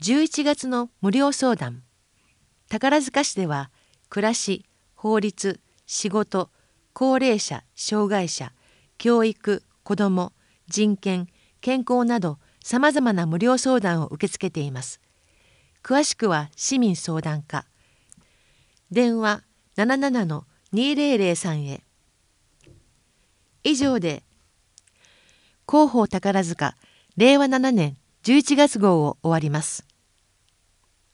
11月の無料相談。宝塚市では、暮らし、法律、仕事、高齢者、障害者、教育、子ども、人権、健康などさまざまな無料相談を受け付けています。詳しくは市民相談課。電話77-2003へ。以上で、広報宝塚令和7年11月号を終わります。